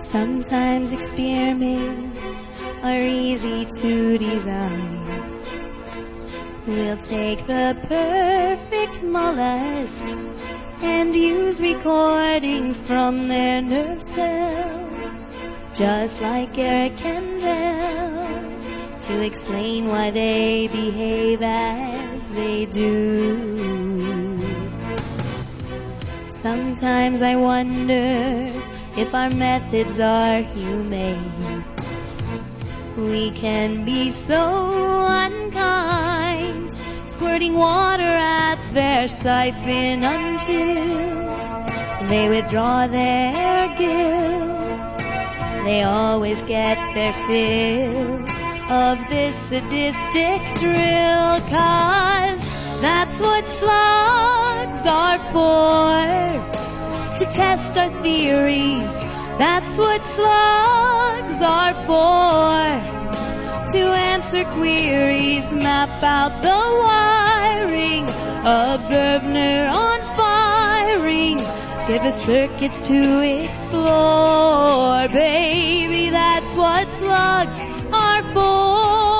Sometimes experiments are easy to design. We'll take the perfect mollusks and use recordings from their nerve cells, just like Eric Kandel, to explain why they behave as they do. Sometimes I wonder if our methods are humane. We can be so unkind, squirting water at their siphon until they withdraw their guilt. They always get their fill of this sadistic drill, 'cause that's what slugs are for, to test our theories. That's what slugs are for, to answer queries, map out the wiring, observe neurons firing, give us circuits to explore. Baby, that's what slugs are for.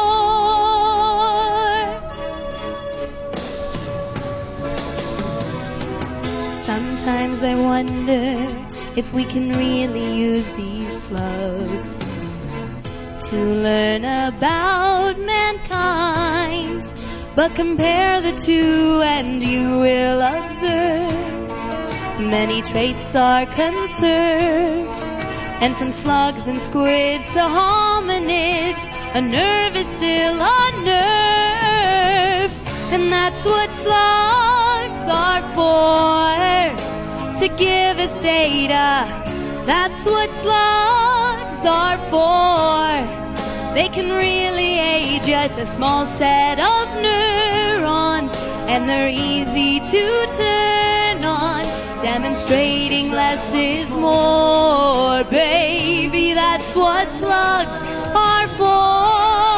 Sometimes I wonder if we can really use these slugs to learn about mankind. But compare the two and you will observe many traits are conserved. And from slugs and squids to hominids, a nerve is still a nerve. And that's what slugs are for, to give us data. That's what slugs are for. They can really age us, a small set of neurons, and they're easy to turn on, demonstrating less is more. Baby, that's what slugs are for.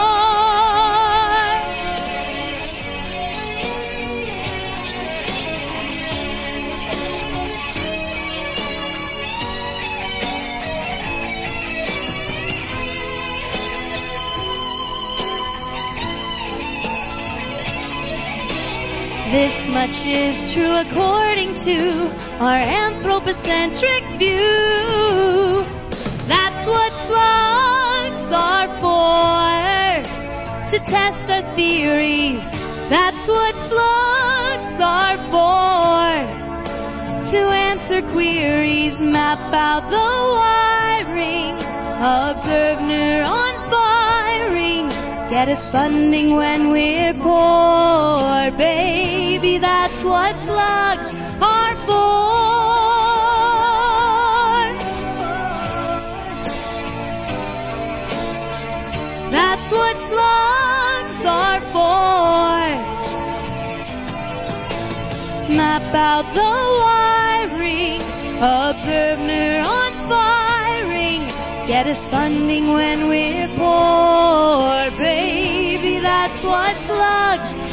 This much is true according to our anthropocentric view. That's what slugs are for, to test our theories. That's what slugs are for, to answer queries, map out the wiring, observe neurons firing, get us funding when we're poor. Baby, that's what slugs are for. That's what slugs are for. Map out the wiring, observe neurons firing, get us funding when we're poor. Baby, that's what slugs